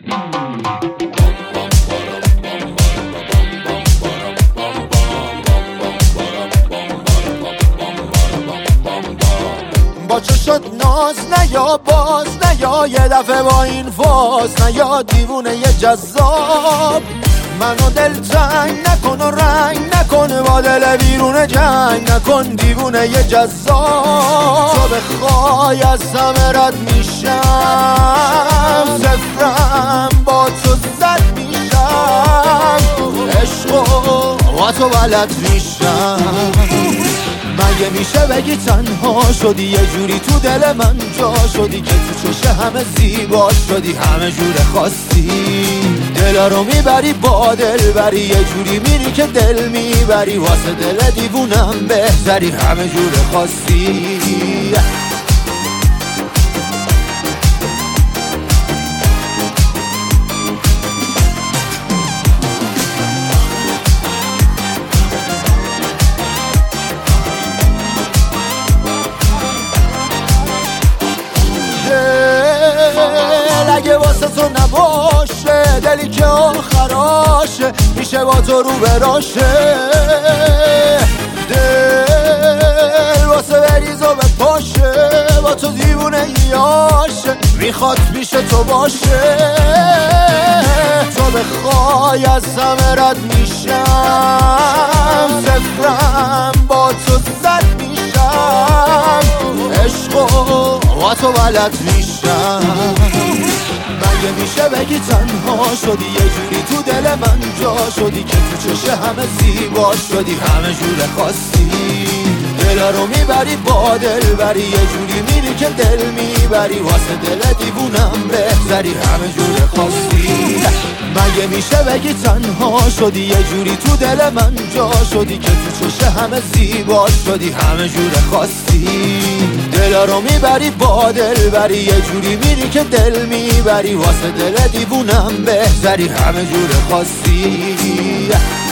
با چه شد ناز نیا باز نیا یه دفعه با این فاز نیا دیوونه یه جذاب منو دل تنگ نکن و رنگ نکن با دل بیرون جنگ نکن دیوونه یه جذاب تو بخوای از همه رد میشم زفرم با تو زد میشم عشقو با تو بلد میشم مگه میشه بگی تنها شدی یه جوری تو دل من جا شدی که تو چشه همه زیبا شدی همه جور خواستی دل رو میبری با دل بری یه جوری میری که دل میبری واسه دل دیوونم بهتری همه جور خواستی اگه واسه تو نباشه دلی که آخراشه میشه با تو رو براشه دل واسه بریز و بپاشه با تو دیوونه یاشه میخواد میشه تو باشه تو بخوای از همه رد میشم زفرم با تو زد میشم عشقو با تو بلد میشم مگه میشه بگی تنها شدی یه جوری تو دل من جا شدی که تو چشه همه زیبا شدی همه جور خواستی دل رو میبری با دل بری یه جوری میری که دل میبری واسه دل دیوونم بهتری همه جور خواستی مگه میشه بگی تنها شدی یه جوری تو دل من جا شدی که تو چشه همه زیبا شدی همه جور خواستی دل رو میبری با دل بری یه جوری میری که دل میبری واسه دل دیوونم بهتری همه جور خواستی